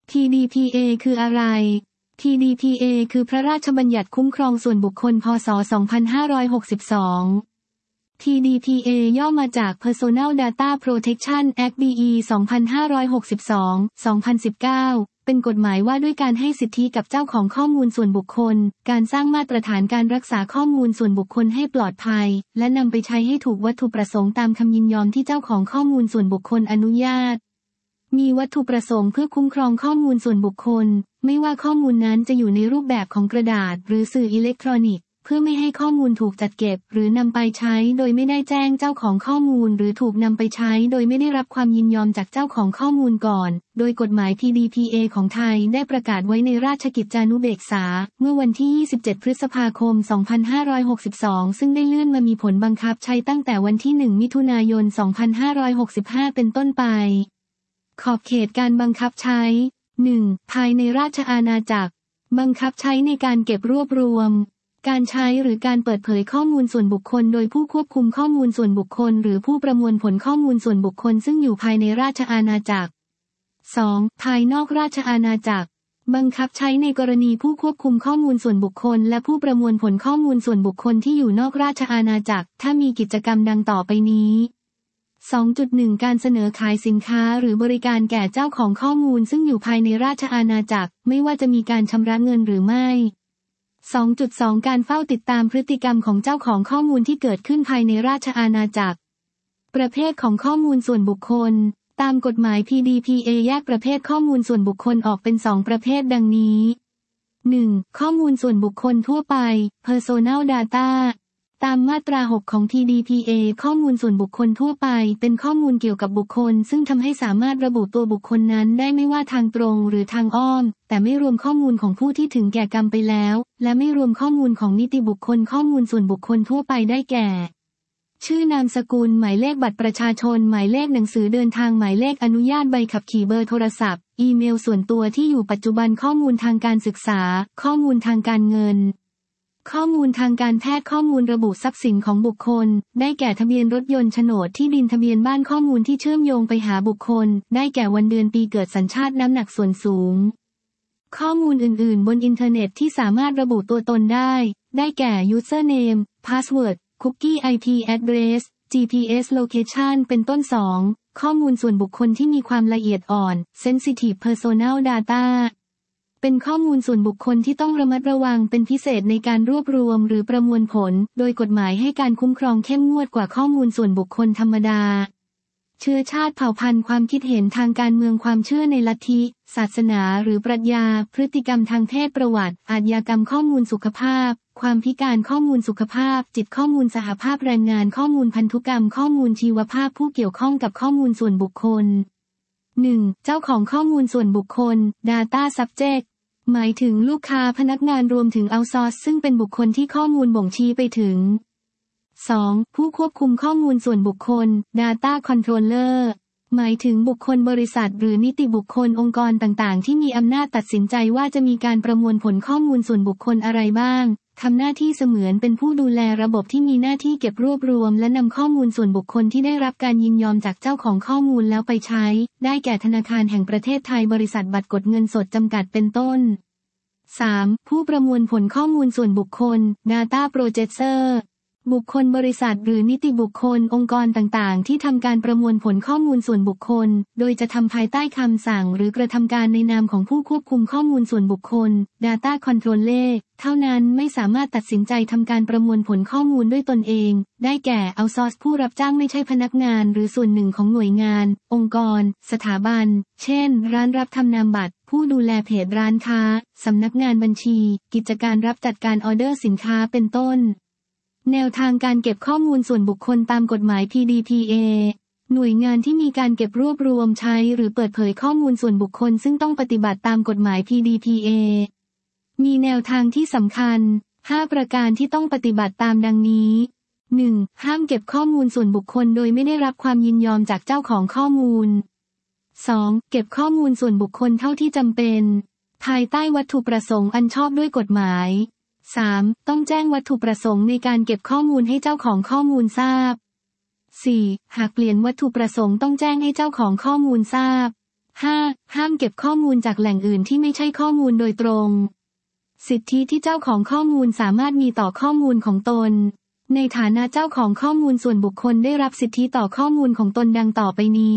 TDPA คืออะไร TDPA คือพระราชบัญญัติคุ้มครองส่วนบุคคลพ.ศ. 2562 TDPA ย่อมาจาก Personal Data Protection Act BE 2562-2019 เป็นกฎหมายว่าด้วยการให้สิทธิกับเจ้าของข้อมูลส่วนบุคคล การสร้างมาตรฐานการรักษาข้อมูลส่วนบุคคลให้ปลอดภัย และนำไปใช้ให้ถูกวัตถุประสงค์ตามคำยินยอมที่เจ้าของข้อมูลส่วนบุคคลอนุญาตมีวัตถุประสงค์เพื่อคุ้มครองข้อมูลส่วนบุคคลไม่ว่าข้อมูลนั้นจะอยู่ในรูปแบบของกระดาษหรือสื่ออิเล็กทรอนิกส์เพื่อไม่ให้ข้อมูลถูกจัดเก็บหรือนำไปใช้โดยไม่ได้แจ้งเจ้าของข้อมูลหรือถูกนำไปใช้โดยไม่ได้รับความยินยอมจากเจ้าของข้อมูลก่อนโดยกฎหมาย TDPA ของไทยได้ประกาศไว้ในราชกิจจานุเบกษาเมื่อวันที่ 27 พฤษภาคม 2562 ซึ่งได้เลื่อนมามีผลบังคับใช้ตั้งแต่วันที่ 1 มิถุนายน 2565 เป็นต้นไปขอบเขตการบังคับใช้ 1. ภายในราชอาณาจักรบังคับใช้ในการเก็บรวบรวมการใช้หรือการเปิดเผยข้อมูลส่วนบุคคลโดยผู้ควบคุมข้อมูลส่วนบุคคลหรือผู้ประมวลผลข้อมูลส่วนบุคคลซึ่งอยู่ภายในราชอาณาจักร 2. ภายนอกราชอาณาจักรบังคับใช้ในกรณีผู้ควบคุมข้อมูลส่วนบุคคลและผู้ประมวลผลข้อมูลส่วนบุคคลที่อยู่นอกราชอาณาจักรถ้ามีกิจกรรมดังต่อไปนี้ 2.1 การเสนอขายสินค้าหรือบริการแก่เจ้าของข้อมูลซึ่งอยู่ภายในราชอาณาจักรไม่ว่าจะมีการชำระเงินหรือไม่ 2.2 การเฝ้าติดตามพฤติกรรมของเจ้าของข้อมูลที่เกิดขึ้นภายในราชอาณาจักรประเภทของข้อมูลส่วนบุคคลตามกฎหมาย PDPA แยกประเภทข้อมูลส่วนบุคคลออกเป็น2ประเภทดังนี้ 1. ข้อมูลส่วนบุคคลทั่วไป Personal Dataตามมาตรา 6 ของ TDPA ข้อมูลส่วนบุคคลทั่วไปเป็นข้อมูลเกี่ยวกับบุคคลซึ่งทำให้สามารถระบุตัวบุคคลนั้นได้ไม่ว่าทางตรงหรือทางอ้อมแต่ไม่รวมข้อมูลของผู้ที่ถึงแก่กรรมไปแล้วและไม่รวมข้อมูลของนิติบุคคลข้อมูลส่วนบุคคลทั่วไปได้แก่ชื่อนามสกุลหมายเลขบัตรประชาชนหมายเลขหนังสือเดินทางหมายเลขอนุญาตใบขับขี่เบอร์โทรศัพท์อีเมลส่วนตัวที่อยู่ปัจจุบันข้อมูลทางการศึกษาข้อมูลทางการเงินข้อมูลทางการแพทย์ข้อมูลระบุทรัพย์สินของบุคคลได้แก่ทะเบียนรถยนต์โฉนดที่ดินทะเบียนบ้านข้อมูลที่เชื่อมโยงไปหาบุคคลได้แก่วันเดือนปีเกิดสัญชาติน้ำหนักส่วนสูงข้อมูลอื่นๆบนอินเทอร์เน็ตที่สามารถระบุตัวตนได้แก่ username password cookie IP address GPS location เป็นต้น 2. ข้อมูลส่วนบุคคลที่มีความละเอียดอ่อน sensitive personal dataเป็นข้อมูลส่วนบุคคลที่ต้องระมัดระวังเป็นพิเศษในการรวบรวมหรือประมวลผลโดยกฎหมายให้การคุ้มครองเข้มงวดกว่าข้อมูลส่วนบุคคลธรรมดาเชื้อชาติเผ่าพันธุ์ความคิดเห็นทางการเมืองความเชื่อในลัทธิศาสนาหรือปรัชญาพฤติกรรมทางเพศประวัติอาชญากรรมข้อมูลสุขภาพความพิการข้อมูลสุขภาพจิตข้อมูลสหภาพแรงงานข้อมูลพันธุกรรมข้อมูลชีวภาพผู้เกี่ยวข้องกับข้อมูลส่วนบุคคล 1. เจ้าของข้อมูลส่วนบุคคล Data Subjectหมายถึงลูกค้าพนักงานรวมถึงเอาซอร์สซึ่งเป็นบุคคลที่ข้อมูลบ่งชี้ไปถึง 2. ผู้ควบคุมข้อมูลส่วนบุคคล Data Controller หมายถึงบุคคลบริษัทหรือนิติบุคคลองค์กรต่างๆที่มีอำนาจตัดสินใจว่าจะมีการประมวลผลข้อมูลส่วนบุคคลอะไรบ้างทำหน้าที่เสมือนเป็นผู้ดูแลระบบที่มีหน้าที่เก็บรวบรวมและนำข้อมูลส่วนบุคคลที่ได้รับการยินยอมจากเจ้าของข้อมูลแล้วไปใช้ได้แก่ธนาคารแห่งประเทศไทยบริษัทบัตรกดเงินสดจำกัดเป็นต้น 3. ผู้ประมวลผลข้อมูลส่วนบุคคล Data Processor บุคคลบริษัทหรือนิติบุคคลองค์กรต่างๆที่ทำการประมวลผลข้อมูลส่วนบุคคลโดยจะทำภายใต้คำสั่งหรือกระทำการในนามของผู้ควบคุมข้อมูลส่วนบุคคล Data Controller เท่านั้นไม่สามารถตัดสินใจทำการประมวลผลข้อมูลด้วยตนเองได้แก่เอาซอร์สผู้รับจ้างไม่ใช่พนักงานหรือส่วนหนึ่งของหน่วยงานองค์กรสถาบันเช่นร้านรับทำนามบัตรผู้ดูแลเพจร้านค้าสำนักงานบัญชีกิจการรับจัดการออเดอร์สินค้าเป็นต้นแนวทางการเก็บข้อมูลส่วนบุคคลตามกฎหมาย PDPA หน่วยงานที่มีการเก็บรวบรวมใช้หรือเปิดเผยข้อมูลส่วนบุคคลซึ่งต้องปฏิบัติตามกฎหมาย PDPA มีแนวทางที่สำคัญ 5 ประการที่ต้องปฏิบัติตามดังนี้ 1. ห้ามเก็บข้อมูลส่วนบุคคลโดยไม่ได้รับความยินยอมจากเจ้าของข้อมูล 2. เก็บข้อมูลส่วนบุคคลเท่าที่จำเป็นภายใต้วัตถุประสงค์อันชอบด้วยกฎหมาย 3. ต้องแจ้งวัตถุประสงค์ในการเก็บข้อมูลให้เจ้าของข้อมูลทราบ 4. หากเปลี่ยนวัตถุประสงค์ต้องแจ้งให้เจ้าของข้อมูลทราบ 5. ห้ามเก็บข้อมูลจากแหล่งอื่นที่ไม่ใช่ข้อมูลโดยตรงสิทธิที่เจ้าของข้อมูลสามารถมีต่อข้อมูลของตนในฐานะเจ้าของข้อมูลส่วนบุคคลได้รับสิทธิต่อข้อมูลของตนดังต่อไปนี้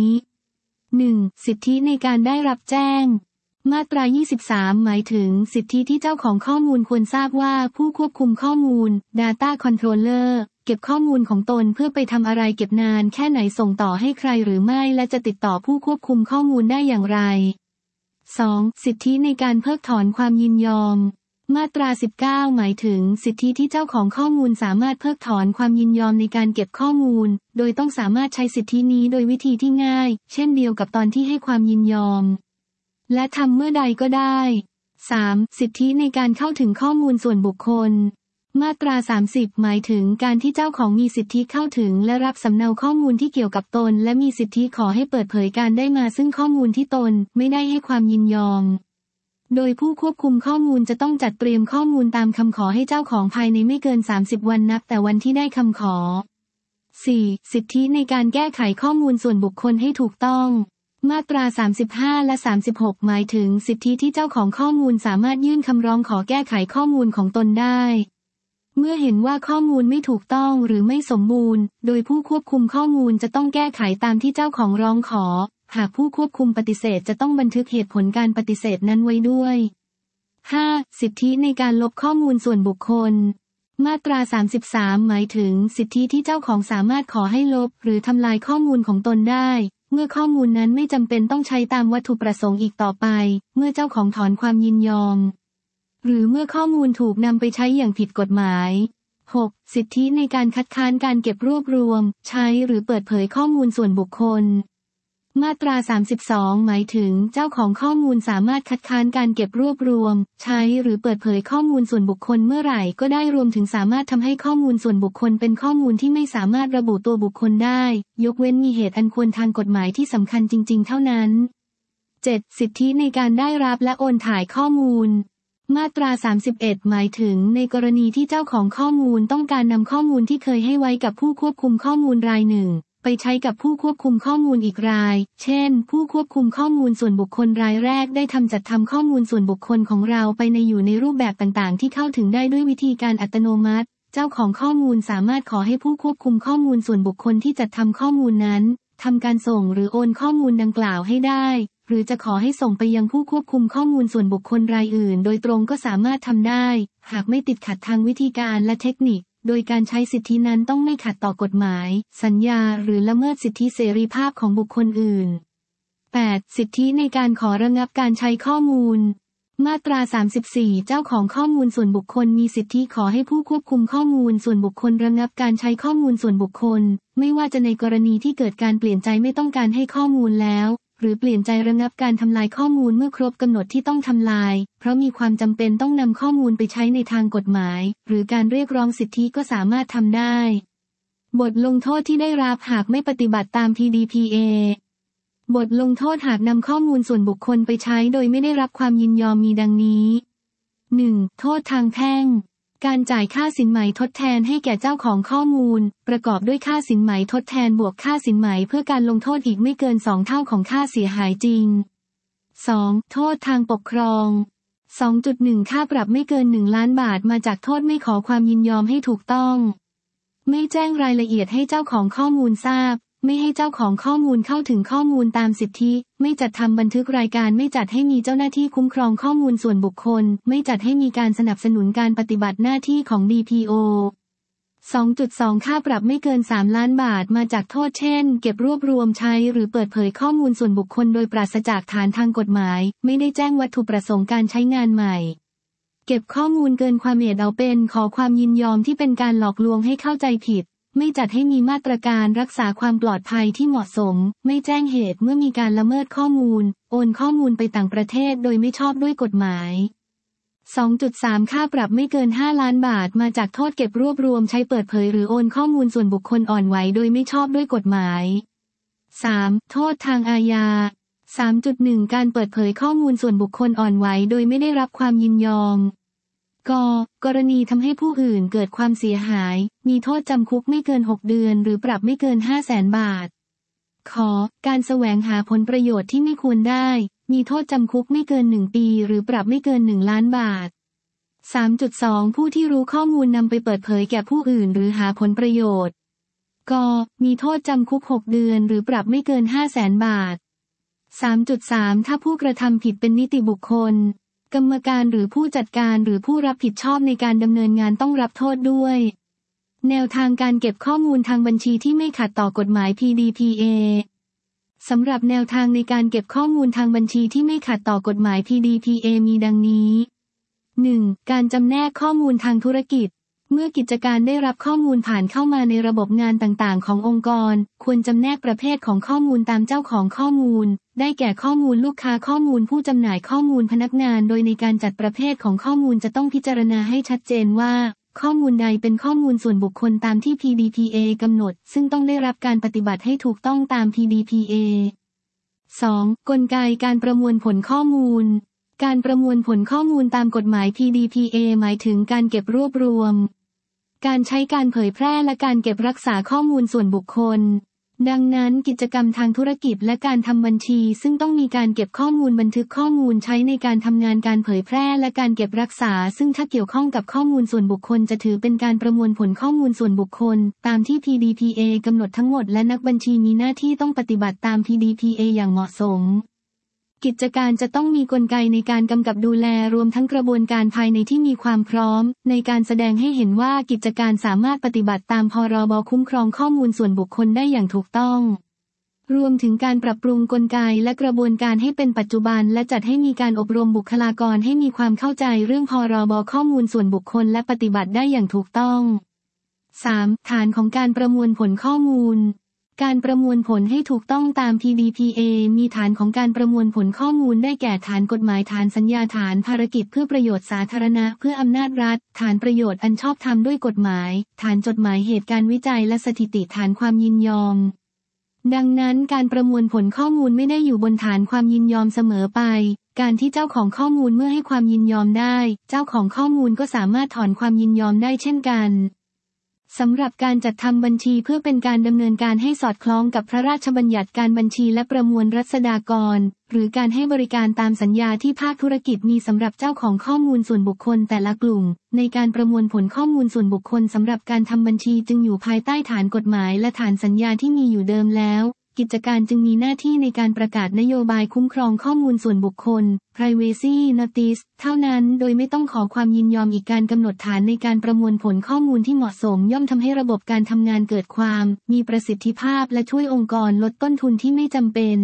1. สิทธิในการได้รับแจ้งมาตรา 23 หมายถึงสิทธิที่เจ้าของข้อมูลควรทราบว่าผู้ควบคุมข้อมูล Data Controller เก็บข้อมูลของตนเพื่อไปทำอะไรเก็บนานแค่ไหนส่งต่อให้ใครหรือไม่และจะติดต่อผู้ควบคุมข้อมูลได้อย่างไร 2. สิทธิในการเพิกถอนความยินยอมมาตรา 19 หมายถึงสิทธิที่เจ้าของข้อมูลสามารถเพิกถอนความยินยอมในการเก็บข้อมูลโดยต้องสามารถใช้สิทธินี้โดยวิธีที่ง่ายเช่นเดียวกับตอนที่ให้ความยินยอมและทำเมื่อใดก็ได้ 3. สิทธิในการเข้าถึงข้อมูลส่วนบุคคลมาตรา 30 หมายถึงการที่เจ้าของมีสิทธิเข้าถึงและรับสำเนาข้อมูลที่เกี่ยวกับตนและมีสิทธิขอให้เปิดเผยการได้มาซึ่งข้อมูลที่ตนไม่ได้ให้ความยินยอมโดยผู้ควบคุมข้อมูลจะต้องจัดเตรียมข้อมูลตามคำขอให้เจ้าของภายในไม่เกิน 30 วันนับแต่วันที่ได้คำขอ 4. สิทธิในการแก้ไขข้อมูลส่วนบุคคลให้ถูกต้องมาตรา 35 และ 36 หมายถึงสิทธิที่เจ้าของข้อมูลสามารถยื่นคำร้องขอแก้ไขข้อมูลของตนได้เมื่อเห็นว่าข้อมูลไม่ถูกต้องหรือไม่สมบูรณ์โดยผู้ควบคุมข้อมูลจะต้องแก้ไขตามที่เจ้าของร้องขอหากผู้ควบคุมปฏิเสธจะต้องบันทึกเหตุผลการปฏิเสธนั้นไว้ด้วย 5. สิทธิในการลบข้อมูลส่วนบุคคลมาตรา 33 หมายถึงสิทธิที่เจ้าของสามารถขอให้ลบหรือทำลายข้อมูลของตนได้เมื่อข้อมูลนั้นไม่จำเป็นต้องใช้ตามวัตถุประสงค์อีกต่อไปเมื่อเจ้าของถอนความยินยอมหรือเมื่อข้อมูลถูกนำไปใช้อย่างผิดกฎหมาย 6. สิทธิในการคัดค้านการเก็บรวบรวมใช้หรือเปิดเผยข้อมูลส่วนบุคคลมาตรา 32 หมายถึงเจ้าของข้อมูลสามารถคัดค้านการเก็บรวบรวมใช้หรือเปิดเผยข้อมูลส่วนบุคคลเมื่อไหร่ก็ได้รวมถึงสามารถทำให้ข้อมูลส่วนบุคคลเป็นข้อมูลที่ไม่สามารถระบุตัวบุคคลได้ยกเว้นมีเหตุอันควรทางกฎหมายที่สำคัญจริงๆเท่านั้น 7. สิทธิในการได้รับและโอนถ่ายข้อมูลมาตรา 31 หมายถึงในกรณีที่เจ้าของข้อมูลต้องการนำข้อมูลที่เคยให้ไว้กับผู้ควบคุมข้อมูลรายหนึ่งไปใช้กับผู้ควบคุมข้อมูลอีกรายเช่นผู้ควบคุมข้อมูลส่วนบุคคลรายแรกได้จัดทำข้อมูลส่วนบุคคลของเราไปอยู่ในรูปแบบต่างๆที่เข้าถึงได้ด้วยวิธีการอัตโนมัติเจ้าของข้อมูลสามารถขอให้ผู้ควบคุมข้อมูลส่วนบุคคลที่จัดทำข้อมูลนั้นทำการส่งหรือโอนข้อมูลดังกล่าวให้ได้หรือจะขอให้ส่งไปยังผู้ควบคุมข้อมูลส่วนบุคคลรายอื่นโดยตรงก็สามารถทำได้หากไม่ติดขัดทางวิธีการและเทคนิคโดยการใช้สิทธินั้นต้องไม่ขัดต่อกฎหมายสัญญาหรือละเมิดสิทธิเสรีภาพของบุคคลอื่น 8. สิทธิในการขอระงับการใช้ข้อมูลมาตรา 34 เจ้าของข้อมูลส่วนบุคคลมีสิทธิขอให้ผู้ควบคุมข้อมูลส่วนบุคคลระงับการใช้ข้อมูลส่วนบุคคลไม่ว่าจะในกรณีที่เกิดการเปลี่ยนใจไม่ต้องการให้ข้อมูลแล้วหรือเปลี่ยนใจระงับการทำลายข้อมูลเมื่อครบกำหนดที่ต้องทำลายเพราะมีความจำเป็นต้องนำข้อมูลไปใช้ในทางกฎหมายหรือการเรียกร้องสิทธิก็สามารถทำได้บทลงโทษที่ได้รับหากไม่ปฏิบัติตาม PDPA บทลงโทษหากนำข้อมูลส่วนบุคคลไปใช้โดยไม่ได้รับความยินยอมมีดังนี้ 1. โทษทางแพ่งการจ่ายค่าสินไหมทดแทนให้แก่เจ้าของข้อมูลประกอบด้วยค่าสินไหมทดแทนบวกค่าสินไหมเพื่อการลงโทษอีกไม่เกิน2 เท่าของค่าเสียหายจริง 2. โทษทางปกครอง 2.1 ค่าปรับไม่เกิน1 ล้านบาทมาจากโทษไม่ขอความยินยอมให้ถูกต้องไม่แจ้งรายละเอียดให้เจ้าของข้อมูลทราบไม่ให้เจ้าของข้อมูลเข้าถึงข้อมูลตามสิทธิไม่จัดทำบันทึกรายการไม่จัดให้มีเจ้าหน้าที่คุ้มครองข้อมูลส่วนบุคคลไม่จัดให้มีการสนับสนุนการปฏิบัติหน้าที่ของ DPO 2.2 ค่าปรับไม่เกิน3 ล้านบาทมาจากโทษเช่นเก็บรวบรวมใช้หรือเปิดเผยข้อมูลส่วนบุคคลโดยปราศจากฐานทางกฎหมายไม่ได้แจ้งวัตถุประสงค์การใช้งานใหม่เก็บข้อมูลเกินความเอาเป็นขอความยินยอมที่เป็นการหลอกลวงให้เข้าใจผิดไม่จัดให้มีมาตรการรักษาความปลอดภัยที่เหมาะสมไม่แจ้งเหตุเมื่อมีการละเมิดข้อมูลโอนข้อมูลไปต่างประเทศโดยไม่ชอบด้วยกฎหมาย 2.3 ค่าปรับไม่เกิน5 ล้านบาทมาจากโทษเก็บรวบรวมใช้เปิดเผยหรือโอนข้อมูลส่วนบุคคลอ่อนไหวโดยไม่ชอบด้วยกฎหมาย 3. โทษทางอาญา 3.1 การเปิดเผยข้อมูลส่วนบุคคลอ่อนไหวโดยไม่ได้รับความยินยอมกรณีทำให้ผู้อื่นเกิดความเสียหายมีโทษจำคุกไม่เกิน6 เดือนหรือปรับไม่เกิน500,000 บาทขอการแสวงหาผลประโยชน์ที่ไม่ควรได้มีโทษจำคุกไม่เกิน1 ปีหรือปรับไม่เกิน1 ล้านบาท 3.2 ผู้ที่รู้ข้อมูลนำไปเปิดเผยแก่ผู้อื่นหรือหาผลประโยชน์กมีโทษจำคุก6 เดือนหรือปรับไม่เกิน 500,000 บาท 3.3 ถ้าผู้กระทำผิดเป็นนิติบุคคลกรรมการหรือผู้จัดการหรือผู้รับผิดชอบในการดำเนินงานต้องรับโทษด้วยแนวทางการเก็บข้อมูลทางบัญชีที่ไม่ขัดต่อกฎหมาย PDPA สำหรับแนวทางในการเก็บข้อมูลทางบัญชีที่ไม่ขัดต่อกฎหมาย PDPA มีดังนี้ 1. การจำแนกข้อมูลทางธุรกิจเมื่อกิจการได้รับข้อมูลผ่านเข้ามาในระบบงานต่างๆขององค์กรควรจำแนกประเภทของข้อมูลตามเจ้าของข้อมูลได้แก่ข้อมูลลูกค้าข้อมูลผู้จำหน่ายข้อมูลพนักงานโดยในการจัดประเภทของข้อมูลจะต้องพิจารณาให้ชัดเจนว่าข้อมูลใดเป็นข้อมูลส่วนบุคคลตามที่ PDPA กำหนดซึ่งต้องได้รับการปฏิบัติให้ถูกต้องตาม PDPA 2. กลไกการประมวลผลข้อมูลการประมวลผลข้อมูลตามกฎหมาย PDPA หมายถึงการเก็บรวบรวมการใช้การเผยแพร่และการเก็บรักษาข้อมูลส่วนบุคคลดังนั้นกิจกรรมทางธุรกิจและการทำบัญชีซึ่งต้องมีการเก็บข้อมูลบันทึกข้อมูลใช้ในการทำงานการเผยแพร่และการเก็บรักษาซึ่งถ้าเกี่ยวข้องกับข้อมูลส่วนบุคคลจะถือเป็นการประมวลผลข้อมูลส่วนบุคคลตามที่ PDPA กำหนดทั้งหมดและนักบัญชีมีหน้าที่ต้องปฏิบัติตาม PDPA อย่างเหมาะสมกิจการจะต้องมีกลไกในการกำกับดูแลรวมทั้งกระบวนการภายในที่มีความพร้อมในการแสดงให้เห็นว่ากิจการสามารถปฏิบัติตามพรบ.คุ้มครองข้อมูลส่วนบุคคลได้อย่างถูกต้องรวมถึงการปรับปรุงกลไกและกระบวนการให้เป็นปัจจุบันและจัดให้มีการอบรมบุคลากรให้มีความเข้าใจเรื่องพรบ.ข้อมูลส่วนบุคคลและปฏิบัติได้อย่างถูกต้อง 3. ฐานของการประมวลผลข้อมูลการประมวลผลให้ถูกต้องตาม PDPA มีฐานของการประมวลผลข้อมูลได้แก่ฐานกฎหมายฐานสัญญาฐานภารกิจเพื่อประโยชน์สาธารณะเพื่ออำนาจรัฐฐานประโยชน์อันชอบธรรมด้วยกฎหมายฐานจดหมายเหตุการณ์วิจัยและสถิติฐานความยินยอมดังนั้นการประมวลผลข้อมูลไม่ได้อยู่บนฐานความยินยอมเสมอไปการที่เจ้าของข้อมูลเมื่อให้ความยินยอมได้เจ้าของข้อมูลก็สามารถถอนความยินยอมได้เช่นกันสำหรับการจัดทำบัญชีเพื่อเป็นการดำเนินการให้สอดคล้องกับพระราชบัญญัติการบัญชีและประมวลรัษฎากรหรือการให้บริการตามสัญญาที่ภาคธุรกิจมีสำหรับเจ้าของข้อมูลส่วนบุคคลแต่ละกลุ่มในการประมวลผลข้อมูลส่วนบุคคลสำหรับการทำบัญชีจึงอยู่ภายใต้ฐานกฎหมายและฐานสัญญาที่มีอยู่เดิมแล้วกิจการจึงมีหน้าที่ในการประกาศนโยบายคุ้มครองข้อมูลส่วนบุคคล Privacy Notice เท่านั้นโดยไม่ต้องขอความยินยอมอีกการกำหนดฐานในการประมวลผลข้อมูลที่เหมาะสมย่อมทำให้ระบบการทำงานเกิดความมีประสิทธิภาพและช่วยองค์กรลดต้นทุนที่ไม่จำเป็น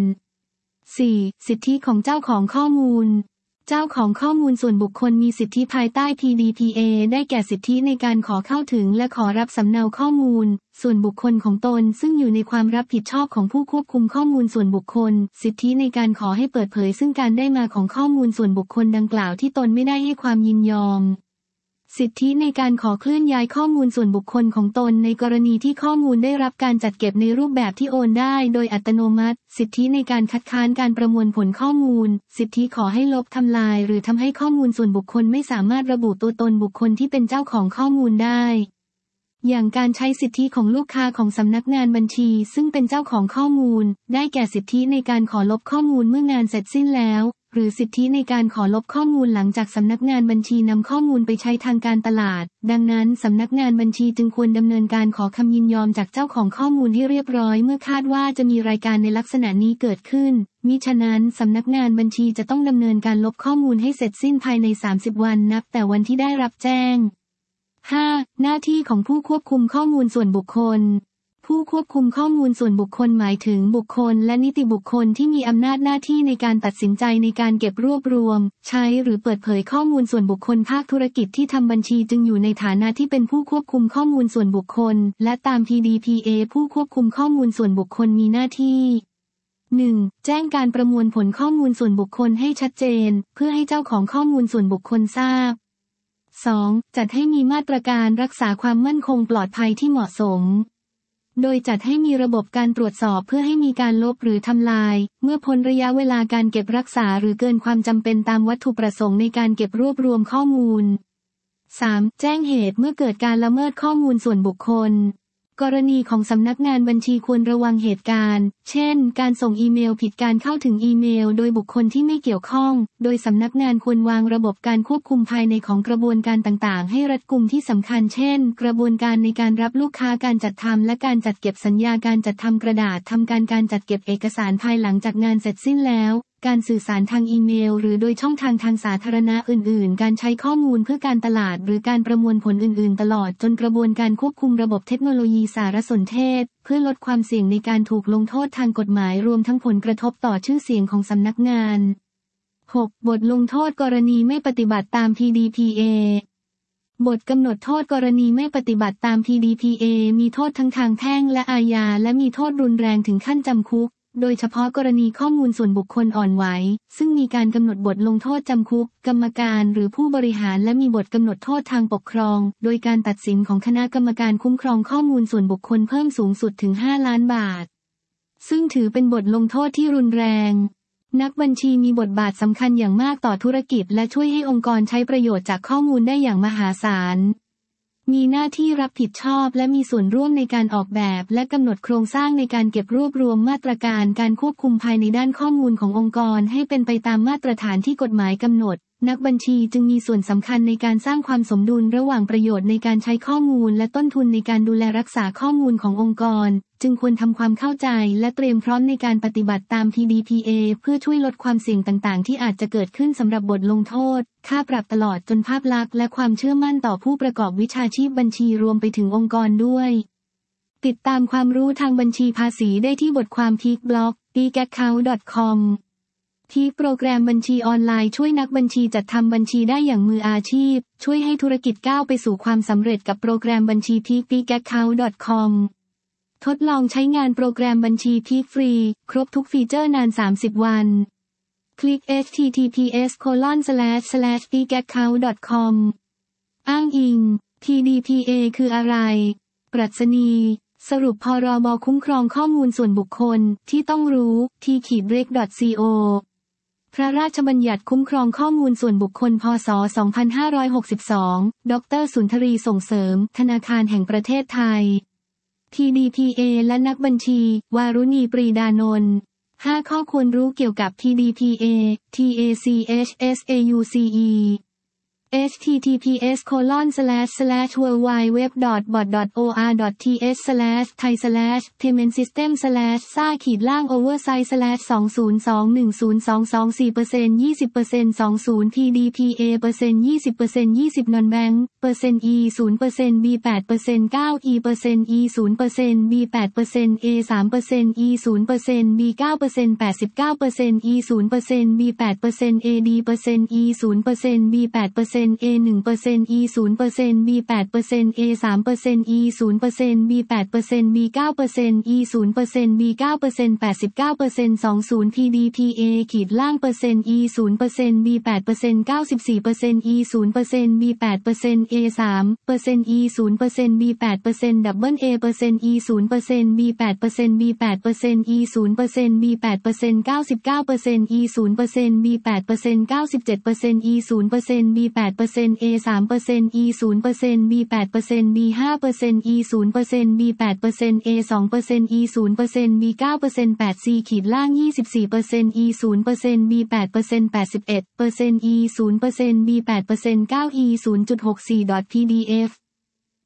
4. สิทธิของเจ้าของข้อมูลเจ้าของข้อมูลส่วนบุคคลมีสิทธิภายใต้ PDPA ได้แก่สิทธิในการขอเข้าถึงและขอรับสำเนาข้อมูลส่วนบุคคลของตนซึ่งอยู่ในความรับผิดชอบของผู้ควบคุมข้อมูลส่วนบุคคลสิทธิในการขอให้เปิดเผยซึ่งการได้มาของข้อมูลส่วนบุคคลดังกล่าวที่ตนไม่ได้ให้ความยินยอมสิทธิในการขอเคลื่อนย้ายข้อมูลส่วนบุคคลของตนในกรณีที่ข้อมูลได้รับการจัดเก็บในรูปแบบที่โอนได้โดยอัตโนมัติสิทธิในการคัดค้านการประมวลผลข้อมูลสิทธิขอให้ลบทำลายหรือทำให้ข้อมูลส่วนบุคคลไม่สามารถระบุตัวตนบุคคลที่เป็นเจ้าของข้อมูลได้อย่างการใช้สิทธิของลูกค้าของสำนักงานบัญชีซึ่งเป็นเจ้าของข้อมูลได้แก่สิทธิในการขอลบข้อมูลเมื่องานเสร็จสิ้นแล้วหรือสิทธิในการขอลบข้อมูลหลังจากสำนักงานบัญชีนำข้อมูลไปใช้ทางการตลาดดังนั้นสำนักงานบัญชีจึงควรดำเนินการขอคำยินยอมจากเจ้าของข้อมูลให้เรียบร้อยเมื่อคาดว่าจะมีรายการในลักษณะนี้เกิดขึ้นมิฉะนั้นสำนักงานบัญชีจะต้องดำเนินการลบข้อมูลให้เสร็จสิ้นภายใน30 วันนับแต่วันที่ได้รับแจ้ง 5. หน้าที่ของผู้ควบคุมข้อมูลส่วนบุคคลผู้ควบคุมข้อมูลส่วนบุคคลหมายถึงบุคคลและนิติบุคคลที่มีอำนาจหน้าที่ในการตัดสินใจในการเก็บรวบรวมใช้หรือเปิดเผยข้อมูลส่วนบุคคลภาคธุรกิจที่ทำบัญชีจึงอยู่ในฐานะที่เป็นผู้ควบคุมข้อมูลส่วนบุคคลและตาม PDPA ผู้ควบคุมข้อมูลส่วนบุคคลมีหน้าที่ 1. แจ้งการประมวลผลข้อมูลส่วนบุคคลให้ชัดเจนเพื่อให้เจ้าของข้อมูลส่วนบุคคลทราบ 2. จัดให้มีมาตรการรักษาความมั่นคงปลอดภัยที่เหมาะสมโดยจัดให้มีระบบการตรวจสอบเพื่อให้มีการลบหรือทำลายเมื่อพ้นระยะเวลาการเก็บรักษาหรือเกินความจำเป็นตามวัตถุประสงค์ในการเก็บรวบรวมข้อมูล 3. แจ้งเหตุเมื่อเกิดการละเมิดข้อมูลส่วนบุคคลกรณีของสำนักงานบัญชีควรระวังเหตุการณ์เช่นการส่งอีเมลผิดการเข้าถึงอีเมลโดยบุคคลที่ไม่เกี่ยวข้องโดยสำนักงานควรวางระบบการควบคุมภายในของกระบวนการต่างๆให้รัดกุมที่สำคัญเช่นกระบวนการในการรับลูกค้าการจัดทำและการจัดเก็บสัญญาการจัดทำกระดาษทำการจัดเก็บเอกสารภายหลังจากงานเสร็จสิ้นแล้วการสื่อสารทางอีเมลหรือโดยช่องทางสาธารณะอื่นๆการใช้ข้อมูลเพื่อการตลาดหรือการประมวลผลอื่นๆตลอดจนกระบวนการควบคุมระบบเทคโนโลยีสารสนเทศเพื่อลดความเสี่ยงในการถูกลงโทษทางกฎหมายรวมทั้งผลกระทบต่อชื่อเสียงของสำนักงาน 6. บทลงโทษกรณีไม่ปฏิบัติตาม PDPA บทกำหนดโทษกรณีไม่ปฏิบัติตาม PDPA มีโทษทั้งทางแพ่งและอาญาและมีโทษรุนแรงถึงขั้นจำคุกโดยเฉพาะกรณีข้อมูลส่วนบุคคลอ่อนไหวซึ่งมีการกำหนดบทลงโทษจำคุกกรรมการหรือผู้บริหารและมีบทกำหนดโทษทางปกครองโดยการตัดสินของคณะกรรมการคุ้มครองข้อมูลส่วนบุคคลเพิ่มสูงสุดถึง5 ล้านบาทซึ่งถือเป็นบทลงโทษที่รุนแรงนักบัญชีมีบทบาทสำคัญอย่างมากต่อธุรกิจและช่วยให้องค์กรใช้ประโยชน์จากข้อมูลได้อย่างมหาศาลมีหน้าที่รับผิดชอบและมีส่วนร่วมในการออกแบบและกำหนดโครงสร้างในการเก็บรวบรวมมาตรการการควบคุมภายในด้านข้อมูลขององค์กรให้เป็นไปตามมาตรฐานที่กฎหมายกำหนดนักบัญชีจึงมีส่วนสำคัญในการสร้างความสมดุลระหว่างประโยชน์ในการใช้ข้อมูลและต้นทุนในการดูแลรักษาข้อมูลขององค์กรจึงควรทำความเข้าใจและเตรียมพร้อมในการปฏิบัติตาม PDPA เพื่อช่วยลดความเสี่ยงต่างๆที่อาจจะเกิดขึ้นสำหรับบทลงโทษค่าปรับตลอดจนภาพลักษณ์และความเชื่อมั่นต่อผู้ประกอบวิชาชีพบัญชีรวมไปถึงองค์กรด้วยติดตามความรู้ทางบัญชีภาษีได้ที่บทความ Peak Blog peakaccount.comที่โปรแกรมบัญชีออนไลน์ช่วยนักบัญชีจัดทำบัญชีได้อย่างมืออาชีพช่วยให้ธุรกิจก้าวไปสู่ความสำเร็จกับโปรแกรมบัญชี peakaccount.com ทดลองใช้งานโปรแกรมบัญชี Peak ฟรีครบทุกฟีเจอร์นาน30 วันคลิก https://peakaccount.com อ้างอิง PDPA คืออะไรปรัชนีสรุปพรบคุ้มครองข้อมูลส่วนบุคคลที่ต้องรู้ t-rec.co พระราชบัญญัติคุ้มครองข้อมูลส่วนบุคคลพ.ศ. 2562 ดร.สุนทรีส่งเสริมธนาคารแห่งประเทศไทย PDPA และนักบัญชีวารุณีปรีดานนท์ 5 ข้อควรรู้เกี่ยวกับ PDPA TACHSAUCE https://www.bot.or.ts/thai/paymentsystem/saขีดล่าง oversize/20% 20% PDPA %20% 20% non-bank %e 0% b 8% 9e %e 0% b 8% a 3% e 0% b 9% 89% e 0% b 8% ad %e 0% b 8% A 1% E 0% B 8% A 3% E 0% B 8% B 9% E 0% B 9% 89% 20 PDPA ขีดล่าง% E 0% B 8% 94% E 0% B 8% A 3% E 0% B 8% double A E 0% B 8% B 8% E 0% B 8% 99% E 0% B 8% 97% E 0% B 8% A 3% E 0% B 8% B 5% E 0% B 8% A 2% E 0% B 9% 8C ขีดล่าง 24% E 0% B 8% 81% E 0% B 8% 9E 0.64 pdf